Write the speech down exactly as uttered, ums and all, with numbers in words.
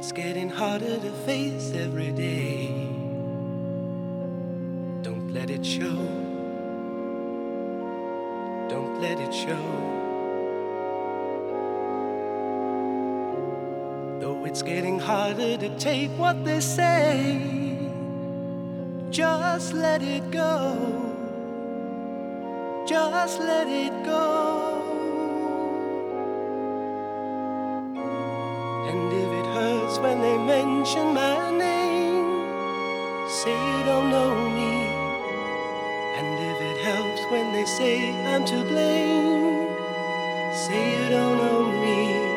it's getting harder to face every day. Don't let it show. Don't let it show. Though it's getting harder to take what they say, just let it go. Just let it go. And if it hurts when they mention my name, say you don't know me. And if it helps when they say I'm to blame, say you don't know me.